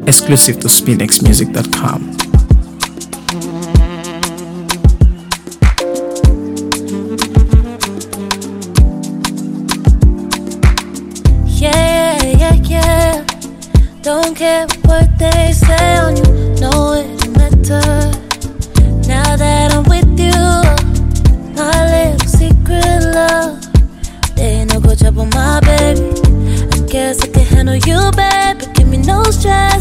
Exclusive to SpinXmusic.com. Yeah. Don't care what they say on you, know it don't matter. Now that I'm with you, my little secret love, there ain't no go trouble, my baby. I guess I can handle you, baby. Give me no stress,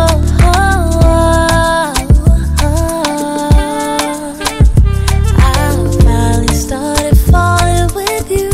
I finally started falling with you.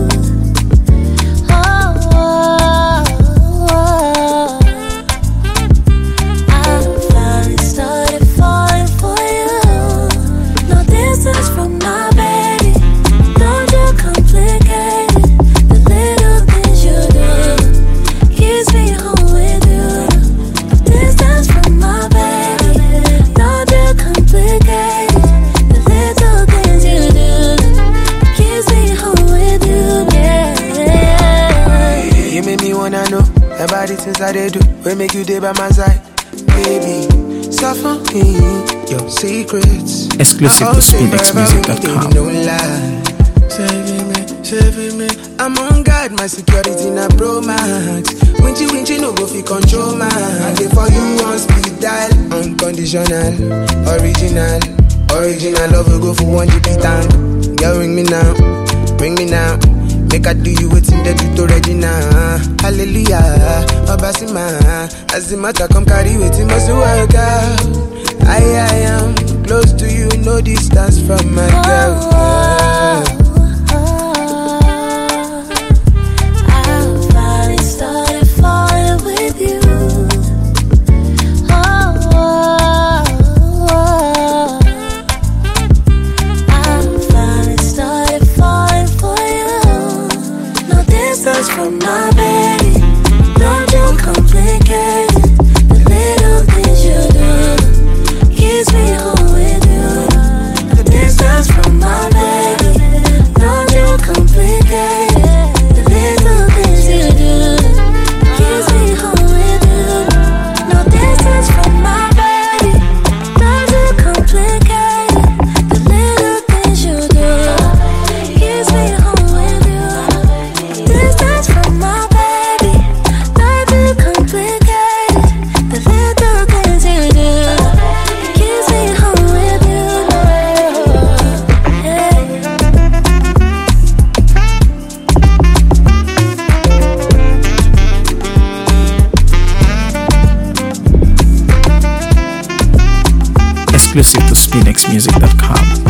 About the things I they do, we make you day by my side, baby. Suffer me your secrets. Exclusive to SpinXmusic.com. No lie, saving me. I'm on guard, my security na pro max. Winchy, no go fi control man. I dey for you on speed dial, unconditional, original love will go for 1 GB time. Girl, ring me now. Make I do you waiting there to Regina. Hallelujah, Obasima. As the matter come carry waiting must work out. I am close to you, no distance from my girl. I finally started falling with you. Distance from my baby, don't you complicate it. The little things you do keeps me home with you. The distance from my baby, don't you complicate it. The little things you do keeps me home with you. No distance from my baby, don't you complicate it. The little things you do keeps me home with you. Distance from my baby, don't you complicate it. The little things you do keeps me home with you. Exclusive to SpinXmusic.com.